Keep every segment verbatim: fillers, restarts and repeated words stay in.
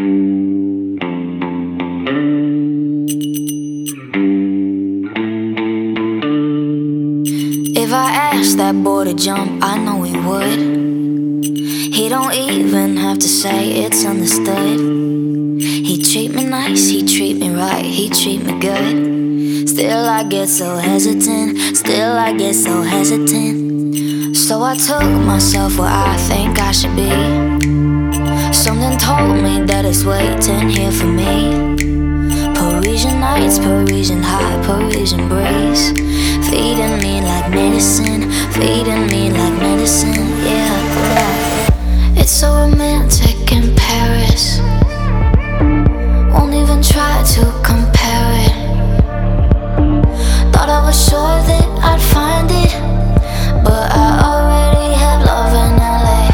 If I asked that boy to jump, I know he would. He don't even have to say it's understood. He treat me nice, he treat me right, he treat me good. Still I get so hesitant, still I get so hesitant. So I took myself where I think I should be. Something told me that it's waiting here for me. Parisian nights, Parisian high, Parisian breeze, feeding me like medicine, feeding me like medicine, yeah, yeah. It's so romantic in Paris, won't even try to compare it. Thought I was sure that I'd find it, but I already have love in L A.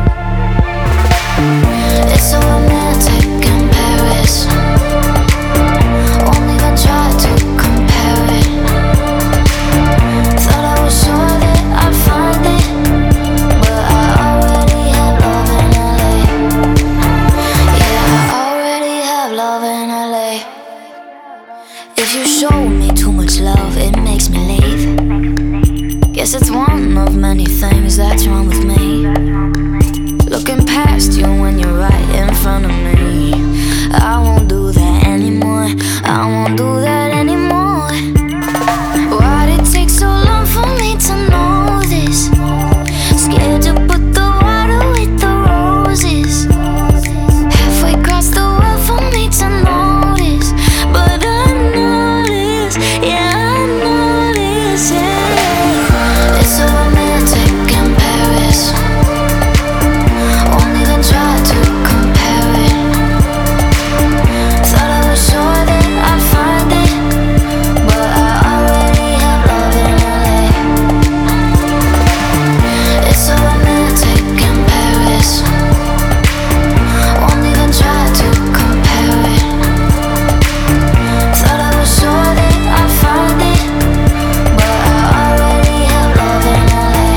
It's so romantic in Paris, won't even try to compare it. Thought I was sure that I'd find it, but I already have love in L A. Yeah, I already have love in L A. If you show me too much love, it makes me leave. Guess it's one of many things that's wrong with me. Looking past you when you're right in front of me. I won't do that anymore, I won't do that anymore. Why'd it take so long for me to know this? Scared to put the water with the roses. Halfway across the world for me to notice, but I notice, yeah, I notice, yeah. It's so romantic in Paris, won't even try to compare it. Thought I was sure that I'd find it, but I already have love in L A. It's so romantic in Paris, won't even try to compare it. Thought I was sure that I'd find it, but I already have love in L A.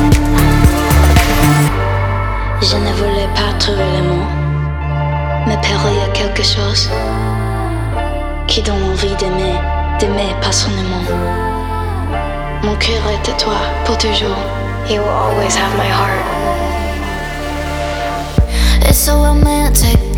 Je ne voulais pas trouver les mots, mais Pero, il y a quelque chose qui donne envie d'aimer, d'aimer passionnément. Mon cœur est à toi pour toujours. You will always have my heart. It's so romantic